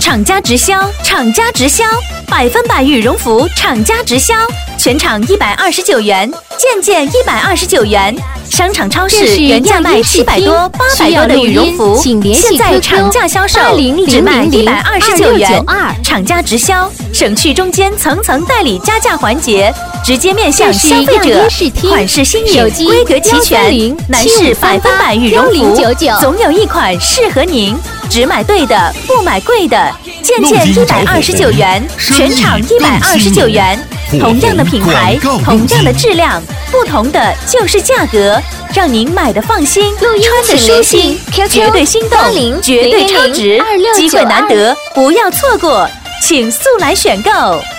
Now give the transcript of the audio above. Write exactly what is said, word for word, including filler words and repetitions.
厂家直销，厂家直销，百分百羽绒服，厂家直销，全场一百二十九元，件件一百二十九元。商场超市原价卖七百多、八百多的羽绒服，现在厂价销售只卖一百二十九元。厂家直销，省去中间层层代理加价环节，直接面向消费者。款式新颖，规格齐全，男士百分百羽绒服，总有一款适合您。只买对的，不买贵的，件件一百二十九元，全场一百二十九元。同样的品牌，同样的质量，不同的就是价格，让您买的放心，穿的舒心，绝对心动，绝对超值，机会难得，不要错过，请速来选购。